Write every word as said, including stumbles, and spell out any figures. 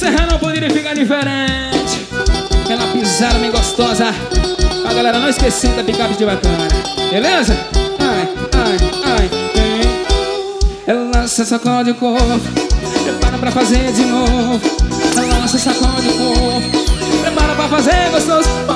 Serra não poderia ficar diferente. Aquela pisada bem gostosa. A galera não esquecendo da picape de bacana. Beleza? Ai, ai, ai, ai. Ela se sacode o corpo, prepara pra fazer de novo. Ela se sacode o corpo, prepara pra fazer gostoso.